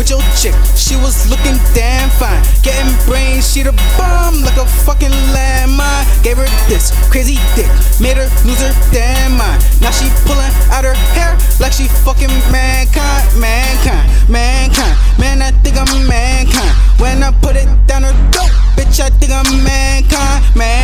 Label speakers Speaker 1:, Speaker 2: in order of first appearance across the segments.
Speaker 1: with your chick, she was looking damn fine. Getting brains, she the bomb like a fucking landmine. Gave her this crazy dick, made her lose her damn mind. Now she pulling out her hair like she fucking mankind. Man, I think I'm mankind. When I put it down her throat, bitch, I think I'm mankind.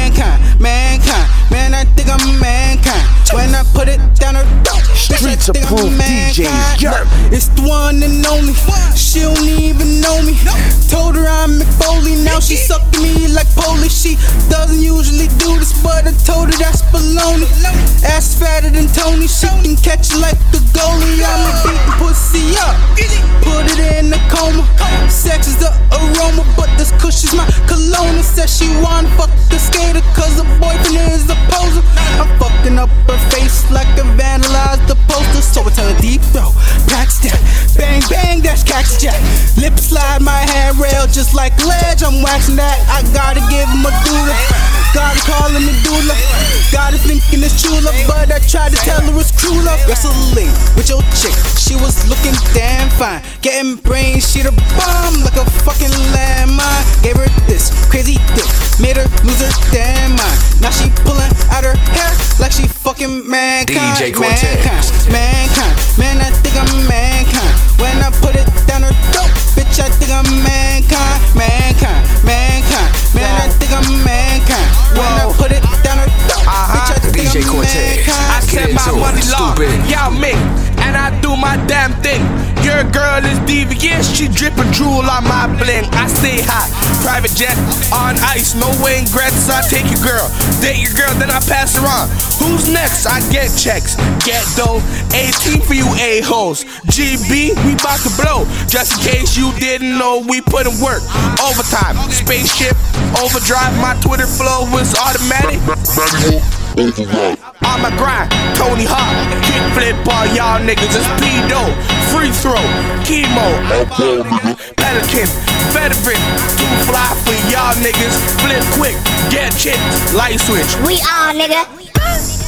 Speaker 1: Man, I think I'm mankind. When I put it down her throat, bitch, I think I'm mankind. It's the one and only. She don't even know me. Told her I'm McFoley, now she sucking me like Polish. She doesn't usually do this, but I told her that's baloney. Ass fatter than Tony, she can catch it like the goalie. I'ma beat the pussy up, put it in a coma. Sex is the aroma, but this kush is my cologne. Says she wanna fuck the skater, cause her boyfriend is a poser. I'm fucking up her face like I vandalized the poster. So I tell her deep throat, back step, bang bang, that's cactus jack. Lip slide my handrail just like ledge, I'm waxing that. I gotta give him a doula, gotta call him a doula. Gotta thinking it's true love, but I tried to tell her it's true love. Wrestling with your chick, she was looking damn fine. Getting brains, she the bomb like a fucking landmine. Gave her this crazy dick, made her lose her damn mind. Now she pulling out her hair like she fucking mankind.
Speaker 2: DJ Cortez.
Speaker 1: Mankind, man, I think I'm mankind. When I put it down her throat, bitch, I think I'm mankind. Man, I think I'm mankind. When I put it down her throat, bitch, I think
Speaker 2: DJ
Speaker 1: I'm
Speaker 2: Cortez.
Speaker 1: mankind.
Speaker 3: I set my money low, y'all me, and I do my damn thing. Your girl is devious, she drippin' drool on my bling. I stay hot, private jet on ice, no Wayne Gretzky. I take your girl, date your girl, then I pass her on. Who's next? I get checks, get dough. 18 for you a-holes. GB, we bout to blow. Just in case you didn't know, we put in work. Overtime, spaceship, overdrive. My Twitter flow was automatic. On my grind, Tony Hawk, kickflip all y'all niggas is pedo. Free throw, chemo, Pelican, veteran, too fly for y'all niggas. Flip quick, get chicks, light switch.
Speaker 4: We all, nigga.